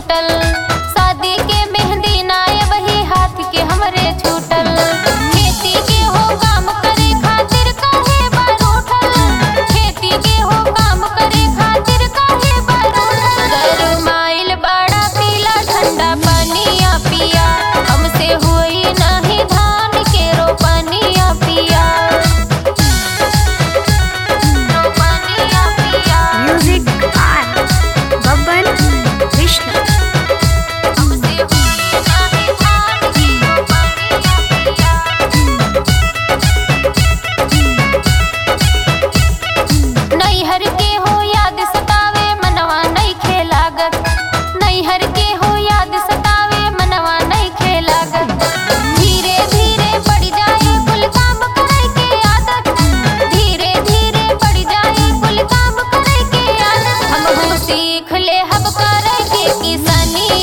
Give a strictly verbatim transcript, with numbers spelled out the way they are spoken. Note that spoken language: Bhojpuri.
छूटल। शादी के मेहंदी नाय वही हाथ के हमरे छूटल। खेती के हो काम करे खातिर काहे बारूठल। खेती के हो काम करे खातिर काहे बारूठल। गरमाइल बड़ा पीला ठंडा पानिया पिया, हमसे हुई नहीं धान के रोपनिया पिया। रोपनिया पिया म्यूजिक आर बबन कृष्ण। हमसे हुई नहीं धान की रोपनिया पिया। नैहर के हो याद सतावे मनवा नहीं खेलागत। नैहर के हो याद सतावे मनवा नहीं खेलागत। धीरे धीरे बढ़ जाए कुल काम करे के आदत। धीरे धीरे बढ़ जाए कुल काम करे के आदत। हम सीख ले हब करे के किसानी